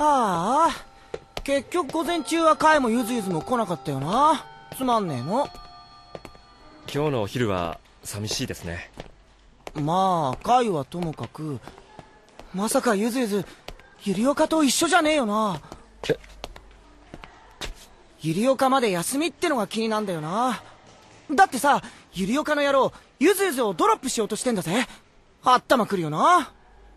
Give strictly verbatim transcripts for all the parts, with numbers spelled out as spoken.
ああ、結局午前中はカイもゆずゆずも来なかったよな。つまんねえの。 今日のお昼は寂しいですね。 まあカイはともかく、まさかゆずゆずゆりおかと一緒じゃねえよな。 えゆりおかまで休みってのが気になんだよな。だってさ、ゆりおかの野郎ゆずゆずをドロップしようとしてんだぜ。頭くるよな。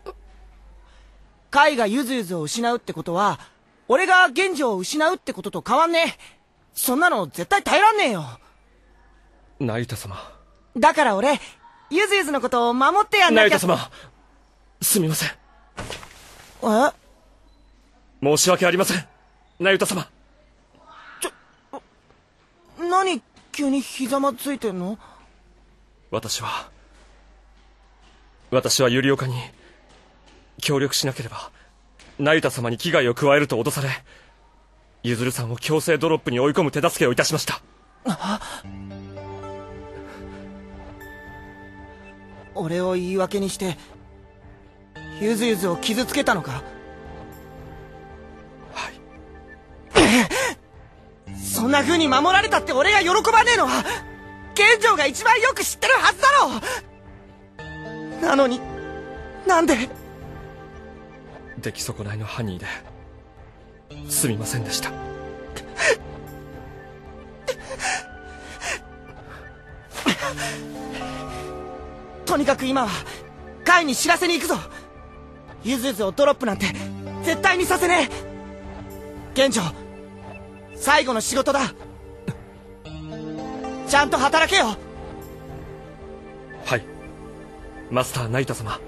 カイがゆずゆずを失うってことは、俺が源氏を失うってことと変わんねえ。そんなの絶対耐えらんねえよ。 那由他様。 だから俺、ゆずゆずのことを守ってやんなきゃ。 那由他様、すみません。 え？ 申し訳ありません、那由他様。 ちょ、何急にひざまついてんの？ 私は私は百合岡に協力しなければ那由他様に危害を加えると脅され、ゆずるさんを強制ドロップに追い込む手助けをいたしました。 俺を言い訳にしてゆずゆずを傷つけたのか？ はい。 そんな風に守られたって俺が喜ばねえのは玄城が一番よく知ってるはずだろう。なのになんで？ 出来損ないのハニーですみませんでした。 とにかく今はカイに知らせに行くぞ。ゆずゆずをドロップなんて絶対にさせねえ。玄城、最後の仕事だ。ちゃんと働けよ。 はい、マスター那由他様。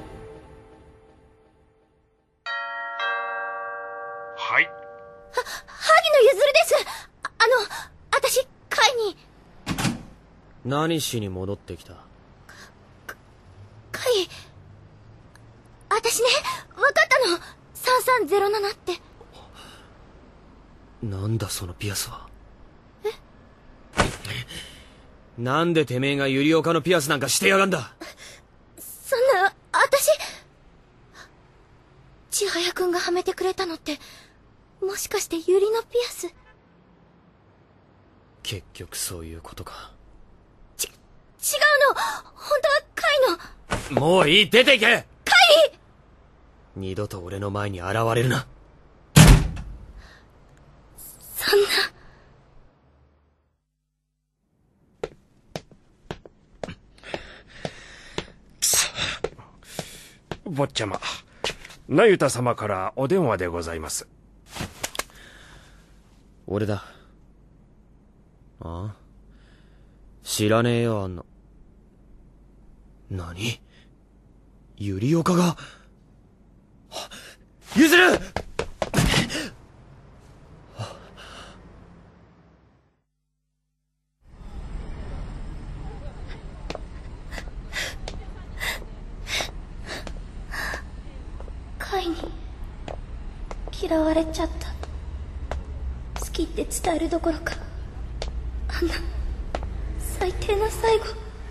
はい。 は、萩野ゆずるです。あ、あの、私、カイに。 何しに戻ってきた？ カイ、私ね、分かったの。さんさんゼロななって。 なんだそのピアスは。 え？ なんでてめえが百合岡のピアスなんかしてやがんだ。 そんな、私、千早くんがはめてくれたのって、もしかして百合のピアス？ 結局そういうことか。 ち、違うの。本当はカイの。 もういい、出ていけ。 カイ！ 二度と俺の前に現れるな。 そんな。 坊ちゃま、那由他様からお電話でございます。 俺だ。ああ、知らねえよ、あんな。何？百合岡が。ゆずる！ カイに嫌われちゃった。好きって伝えるどころか、あんな最低な最後。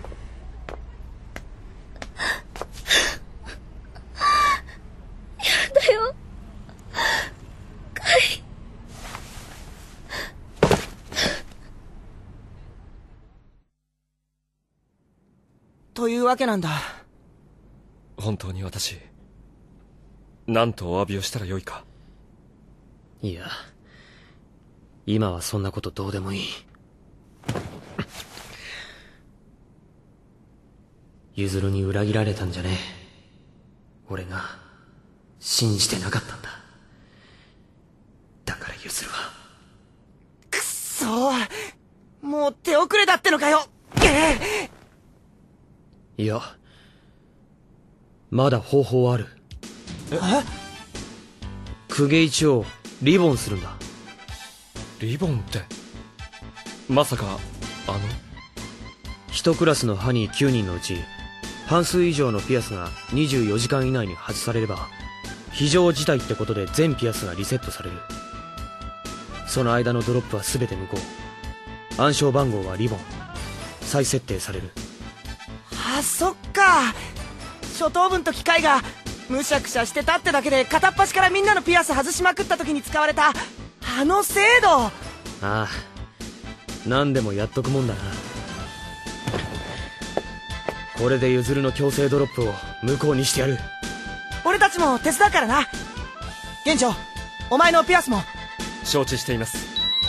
やだよ、カイ。 というわけなんだ。 本当に私なんとお詫びをしたらよいか。 いや、今はそんなことどうでもいい。ゆずるに裏切られたんじゃねえ。俺が信じてなかったんだ。だからゆずるは。 くっそー、もう手遅れだってのかよ。 いや、まだ方法はある。 え？ 公家一をリボンするんだ。 リボンって、まさかあの一クラスのハニーきゅうにんのうち半数以上のピアスがにじゅうよじかん以内に外されれば非常事態ってことで全ピアスがリセットされる。その間のドロップは全て無効。暗証番号はリボン。再設定される。 あ、そっか。初等部の時カイがむしゃくしゃしてたってだけで片っ端からみんなのピアス外しまくった時に使われたあの制度。 ああ、何でもやっとくもんだな。これでユズルの強制ドロップを無効にしてやる。 俺たちも手伝うからな。現長、お前のピアスも。 承知しています。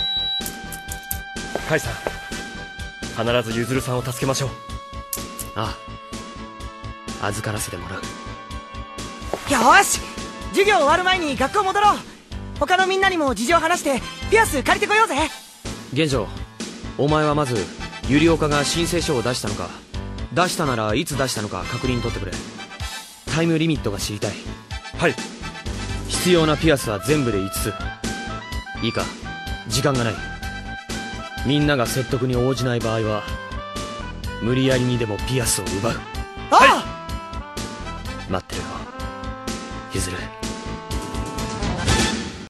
カイさん、必ずユズルさんを助けましょう。 ああ、預からせてもらう。 よーし、授業終わる前に学校戻ろう。他のみんなにも事情話してピアス借りてこようぜ。 現状、お前はまず百合岡が申請書を出したのか、出したならいつ出したのか確認取ってくれ。タイムリミットが知りたい。 はい。 必要なピアスは全部でいつつ。いいか、時間がない。みんなが説得に応じない場合は無理やりにでもピアスを奪う。 ああ、 待ってるよ、ゆずる。